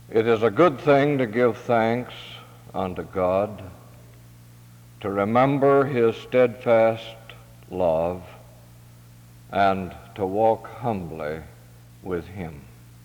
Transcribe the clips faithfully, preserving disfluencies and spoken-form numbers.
It is a good thing to give thanks unto God, to remember his steadfast love, and to walk humbly with him.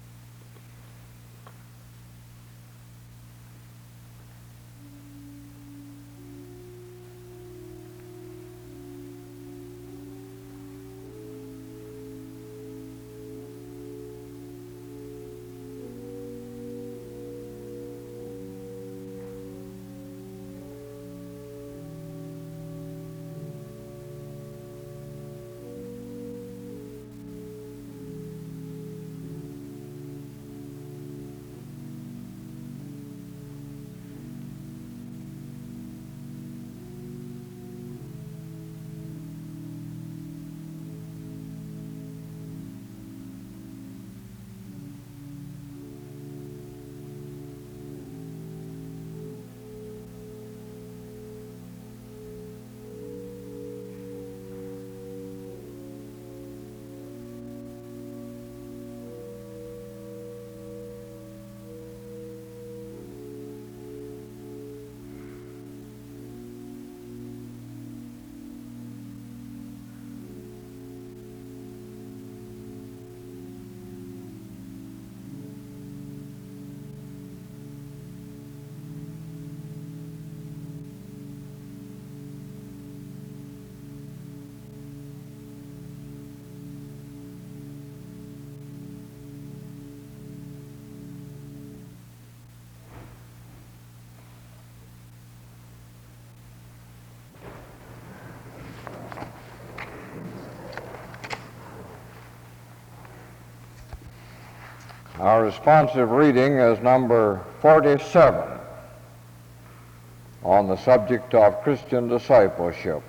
Our responsive reading is number forty-seven on the subject of Christian discipleship.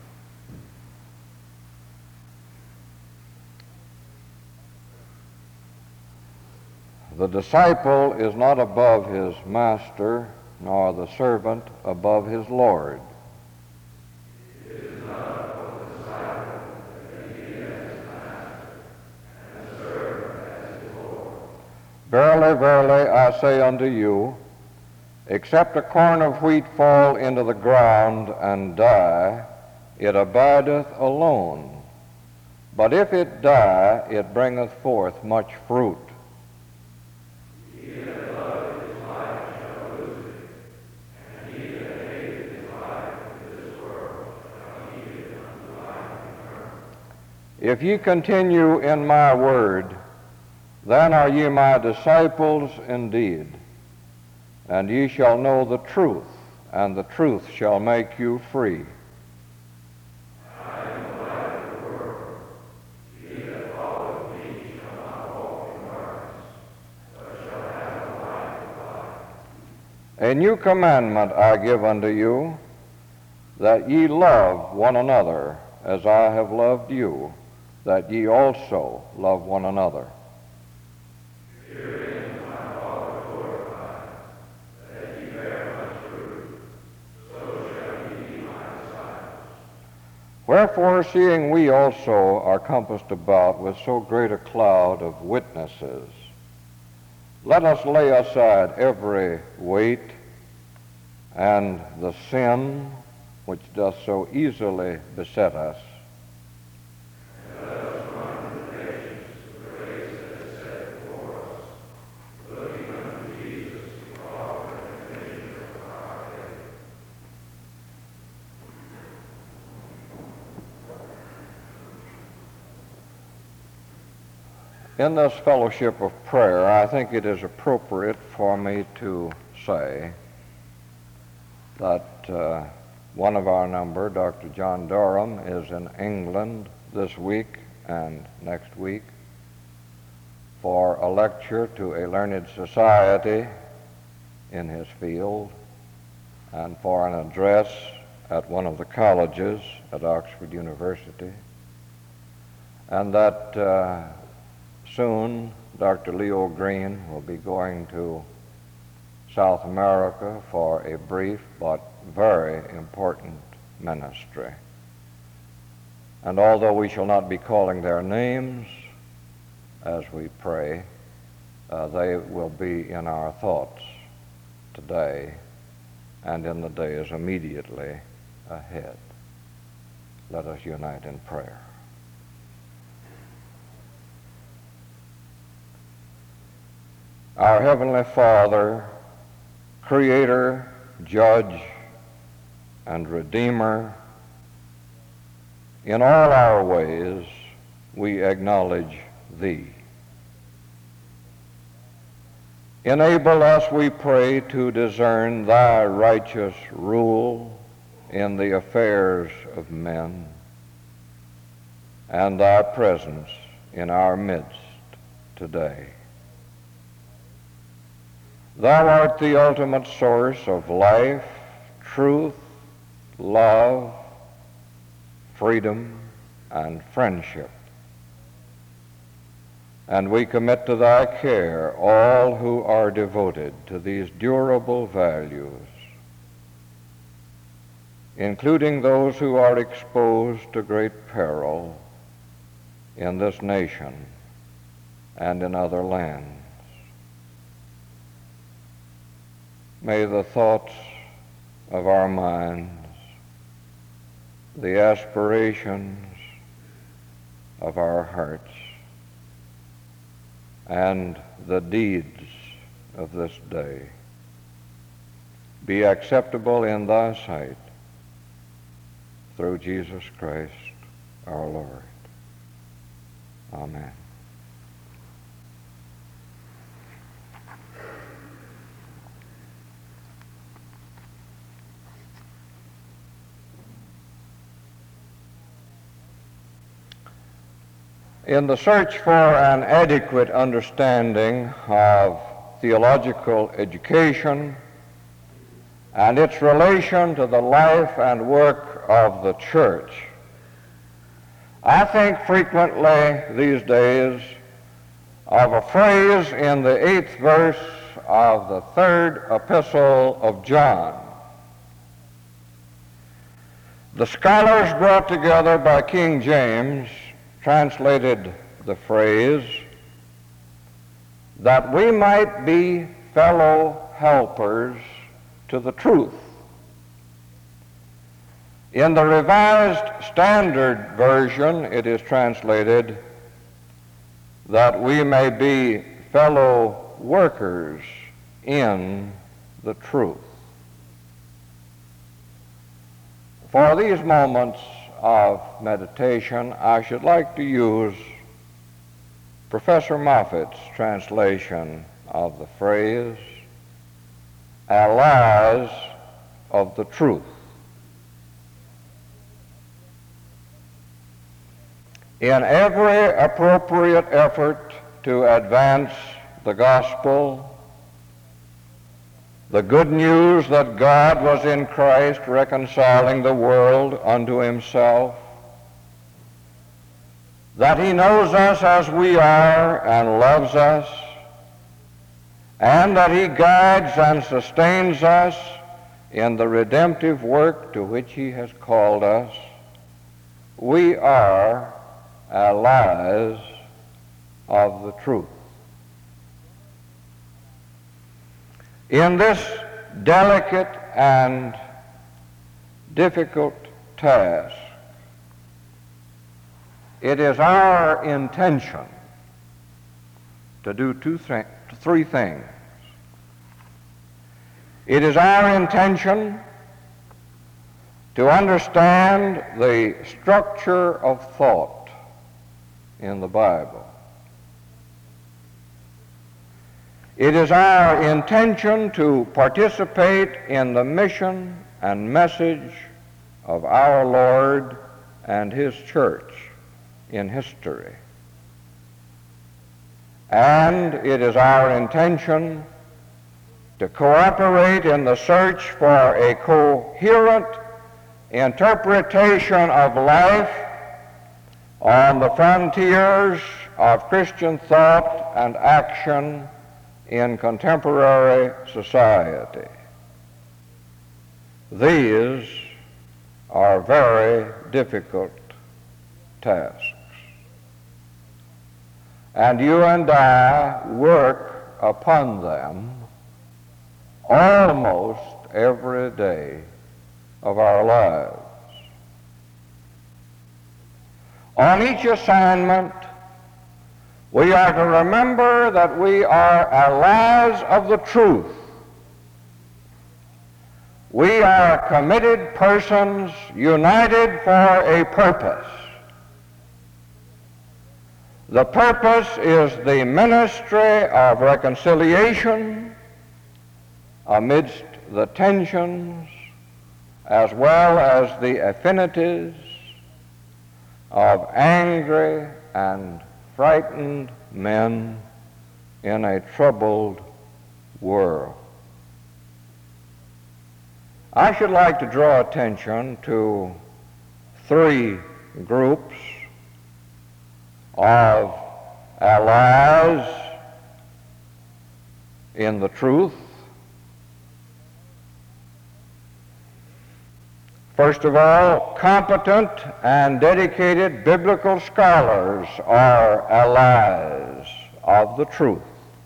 The disciple is not above his master, nor the servant above his Lord. Verily, verily, I say unto you, except a corn of wheat fall into the ground and die, it abideth alone. But if it die, it bringeth forth much fruit. He that loveth his life shall lose it, and he that hateth his life in this world shall keep it unto life eternal. If ye continue in my word, then are ye my disciples indeed, and ye shall know the truth, and the truth shall make you free. I am the light of the world. He that followeth me shall not walk in darkness, but shall have the light of life. A new commandment I give unto you, that ye love one another as I have loved you, that ye also love one another. Herein is my Father glorified, that ye bear much fruit, so shall ye be my disciples. Wherefore, seeing we also are compassed about with so great a cloud of witnesses, let us lay aside every weight and the sin which doth so easily beset us, And let us run with patience the race that is set before us, looking unto Jesus, the author and finisher of our faith. In this fellowship of prayer, I think it is appropriate for me to say that uh, one of our number, Doctor John Durham, is in England this week and next week for a lecture to a learned society in his field and for an address at one of the colleges at Oxford University, and that uh, soon Doctor Leo Green will be going to South America for a brief but very important ministry. And although we shall not be calling their names as we pray, uh, they will be in our thoughts today and in the days immediately ahead. Let us unite in prayer. Our Heavenly Father, Creator, Judge, and Redeemer, in all our ways we acknowledge Thee. Enable us, we pray, to discern Thy righteous rule in the affairs of men and Thy presence in our midst today. Thou art the ultimate source of life, truth, love, freedom, and friendship. And we commit to Thy care all who are devoted to these durable values, including those who are exposed to great peril in this nation and in other lands. May the thoughts of our minds, the aspirations of our hearts, and the deeds of this day be acceptable in Thy sight through Jesus Christ our Lord. Amen. In the search for an adequate understanding of theological education and its relation to the life and work of the church, I think frequently these days of a phrase in the eighth verse of the third epistle of John. The scholars brought together by King James translated the phrase, that we might be fellow helpers to the truth. In the Revised Standard Version, it is translated, that we may be fellow workers in the truth. For these moments of meditation, I should like to use Professor Moffat's translation of the phrase, allies of the truth. In every appropriate effort to advance the gospel, the good news that God was in Christ reconciling the world unto himself, that he knows us as we are and loves us, and that he guides and sustains us in the redemptive work to which he has called us, we are allies of the truth. In this delicate and difficult task, it is our intention to do two th- three things. It is our intention to understand the structure of thought in the Bible. It is our intention to participate in the mission and message of our Lord and his church in history. And it is our intention to cooperate in the search for a coherent interpretation of life on the frontiers of Christian thought and action in contemporary society. These are very difficult tasks. And you and I work upon them almost every day of our lives. On each assignment, we are to remember that we are allies of the truth. We are committed persons united for a purpose. The purpose is the ministry of reconciliation amidst the tensions as well as the affinities of angry and frightened men in a troubled world. I should like to draw attention to three groups of allies in the truth. First of all, competent and dedicated biblical scholars are allies of the truth.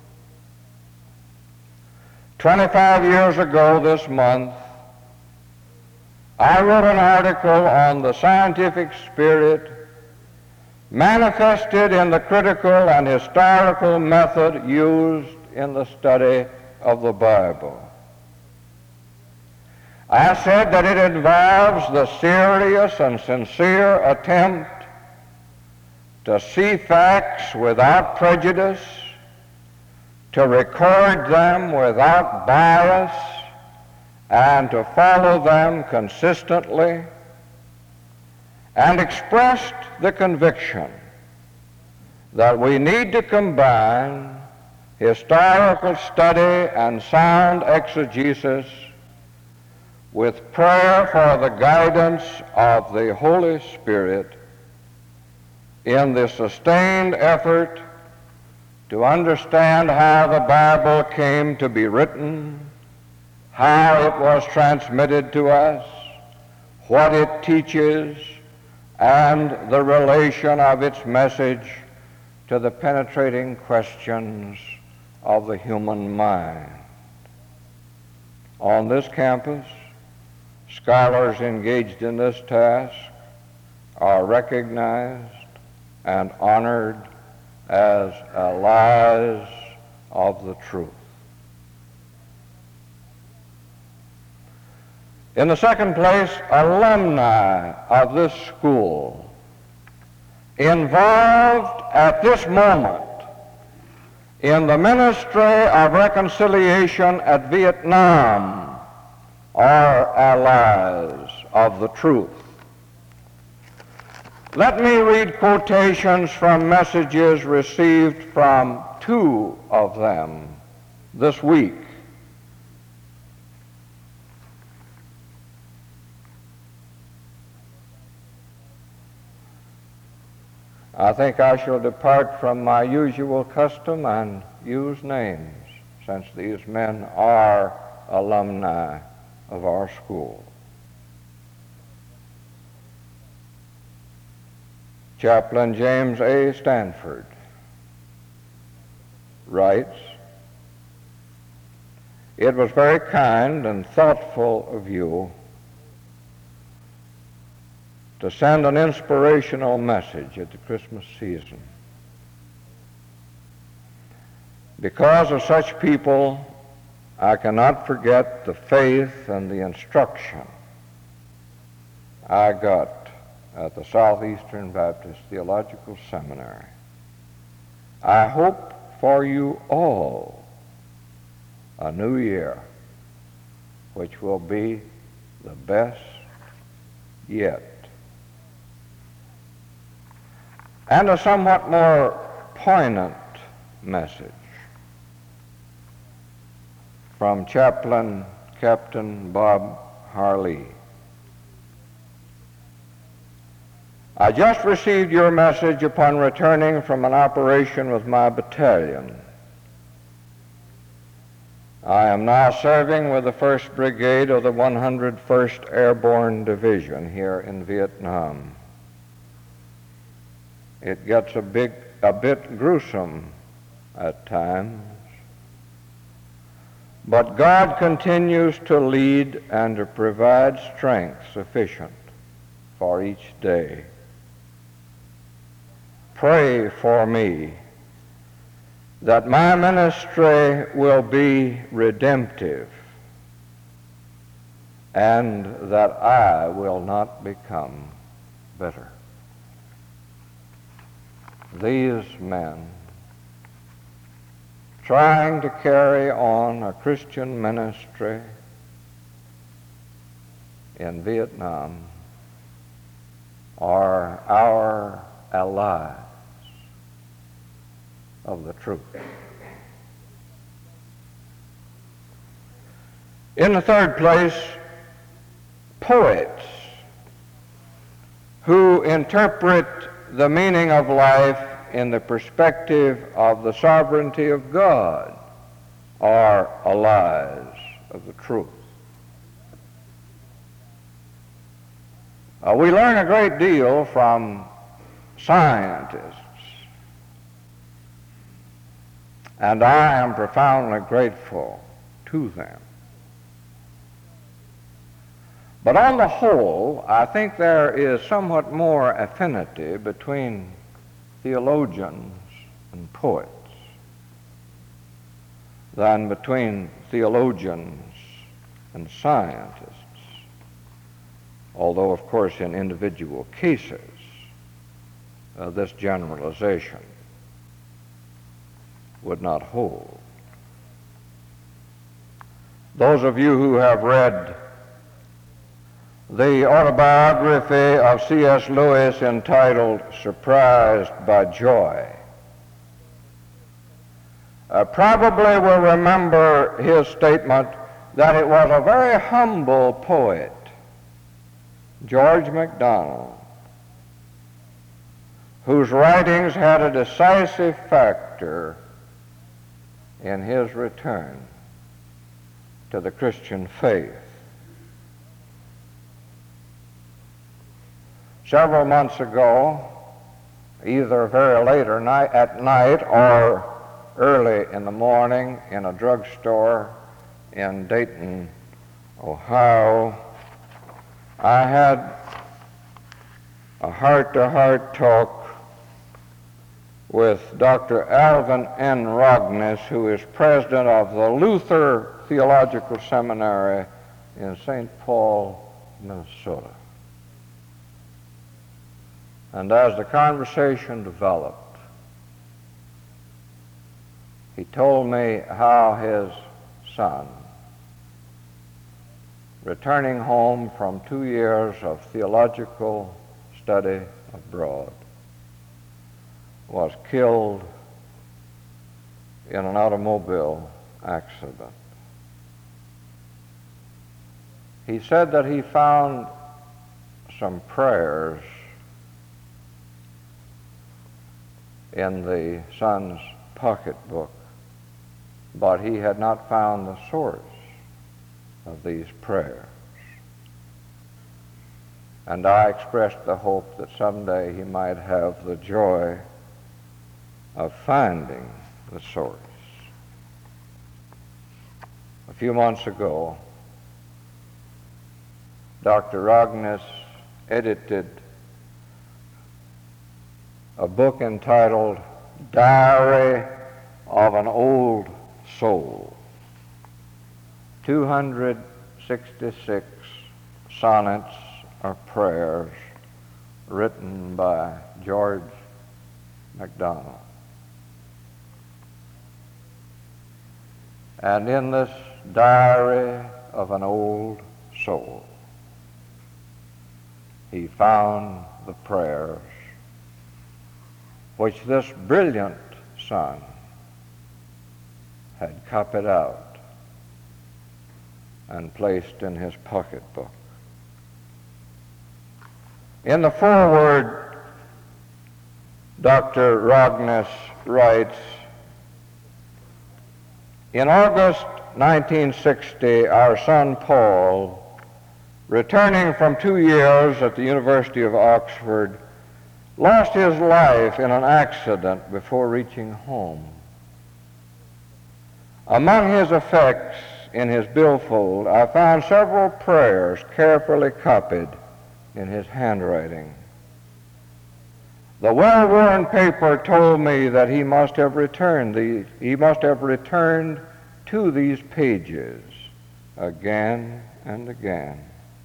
Twenty-five years ago this month, I wrote an article on the scientific spirit manifested in the critical and historical method used in the study of the Bible. I said that it involves the serious and sincere attempt to see facts without prejudice, to record them without bias, and to follow them consistently, and expressed the conviction that we need to combine historical study and sound exegesis with prayer for the guidance of the Holy Spirit in the sustained effort to understand how the Bible came to be written, how it was transmitted to us, what it teaches, and the relation of its message to the penetrating questions of the human mind. On this campus, scholars engaged in this task are recognized and honored as allies of the truth. In the second place, alumni of this school involved at this moment in the ministry of reconciliation at Vietnam are allies of the truth. Let me read quotations from messages received from two of them this week. I think I shall depart from my usual custom and use names, since these men are alumni of our school. Chaplain James A. Stanford writes, "It was very kind and thoughtful of you to send an inspirational message at the Christmas season. Because of such people, I cannot forget the faith and the instruction I got at the Southeastern Baptist Theological Seminary. I hope for you all a new year, which will be the best yet." And a somewhat more poignant message from Chaplain Captain Bob Harlee. "I just received your message upon returning from an operation with my battalion. I am now serving with the first Brigade of the one hundred first Airborne Division here in Vietnam. It gets a big, a bit gruesome at times but God continues to lead and to provide strength sufficient for each day. Pray for me that my ministry will be redemptive and that I will not become bitter. These men, trying to carry on a Christian ministry in Vietnam, are our allies of the truth. In the third place, poets who interpret the meaning of life in the perspective of the sovereignty of God are allies of the truth. Uh, we learn a great deal from scientists, and I am profoundly grateful to them. But on the whole, I think there is somewhat more affinity between theologians and poets than between theologians and scientists, although, of course, in individual cases, uh, this generalization would not hold. Those of you who have read the autobiography of C S Lewis entitled Surprised by Joy uh, probably will remember his statement that it was a very humble poet, George MacDonald, whose writings had a decisive factor in his return to the Christian faith. Several months ago, either very late or night, at night or early in the morning in a drugstore in Dayton, Ohio, I had a heart-to-heart talk with Doctor Alvin N. Rogness, who is president of the Luther Theological Seminary in Saint Paul, Minnesota. And as the conversation developed, he told me how his son, returning home from two years of theological study abroad, was killed in an automobile accident. He said that he found some prayers in the son's pocketbook, but he had not found the source of these prayers. And I expressed the hope that someday he might have the joy of finding the source. A few months ago, Doctor Rogness edited a book entitled Diary of an Old Soul, two hundred sixty-six sonnets or prayers written by George MacDonald. And in this diary of an old soul, he found the prayers which this brilliant son had copied out and placed in his pocketbook. In the foreword, Doctor Rogness writes, "In August nineteen sixty, our son Paul, returning from two years at the University of Oxford, lost his life in an accident before reaching home. Among his effects in his billfold, I found several prayers carefully copied in his handwriting. The well-worn paper told me that he must have returned these, he must have returned to these pages again and again.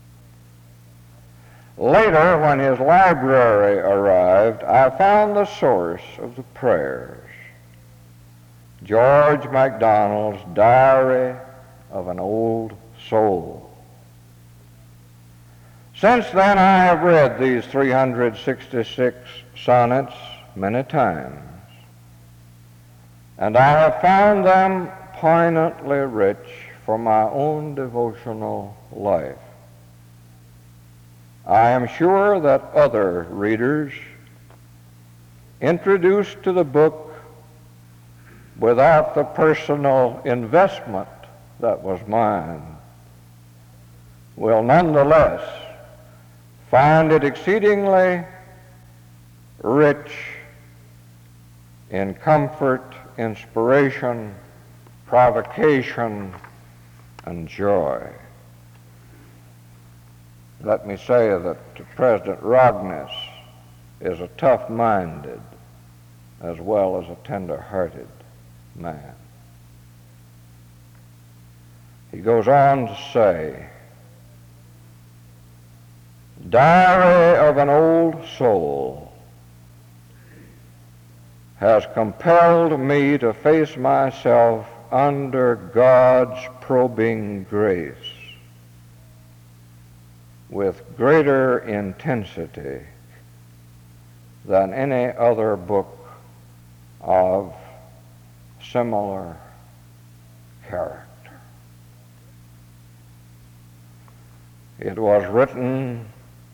Later, when his library arrived, I found the source of the prayers. George MacDonald's Diary of an Old Soul. Since then, I have read these three hundred sixty-six sonnets many times, and I have found them poignantly rich for my own devotional life. I am sure that other readers, introduced to the book without the personal investment that was mine, will nonetheless find it exceedingly rich in comfort, inspiration, provocation, and joy. Let me say that President Rogness is a tough-minded as well as a tender-hearted man. He goes on to say, Diary of an Old Soul has compelled me to face myself under God's probing grace with greater intensity than any other book of similar character. It was written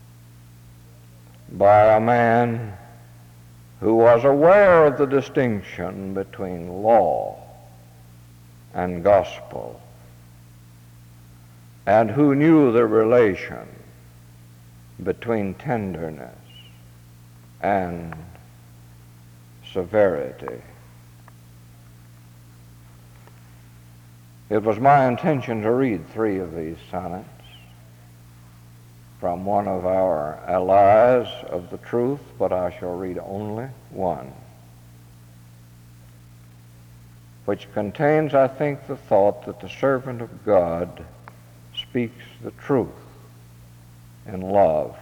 by a man who was aware of the distinction between law and gospel, and who knew the relation between tenderness and severity. It was my intention to read three of these sonnets from one of our allies of the truth, but I shall read only one, which contains, I think, the thought that the servant of God speaks the truth in love.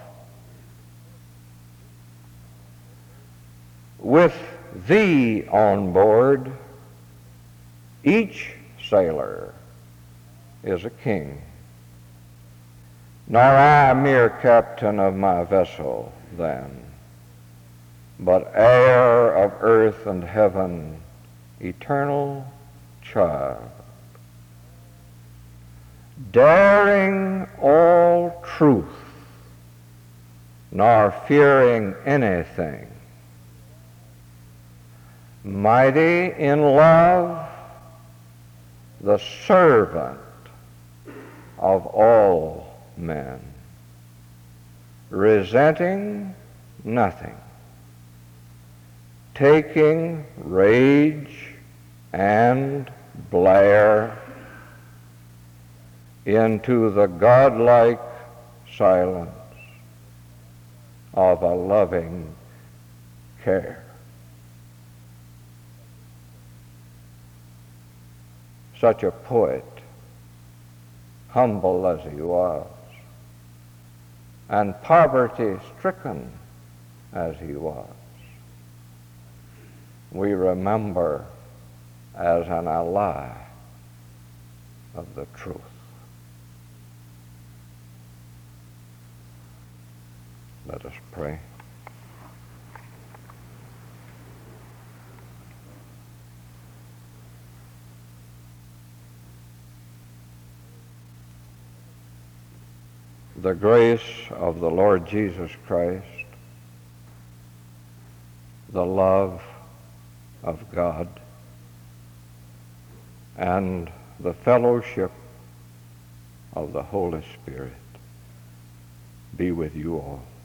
With thee on board, each sailor is a king, nor I mere captain of my vessel then, but heir of earth and heaven, eternal child, daring all truth, nor fearing anything, mighty in love, the servant of all men, resenting nothing, taking rage and blare into the godlike silence of a loving care. Such a poet, humble as he was, and poverty-stricken as he was, we remember as an ally of the truth. Let us pray. The grace of the Lord Jesus Christ, the love of God, and the fellowship of the Holy Spirit be with you all.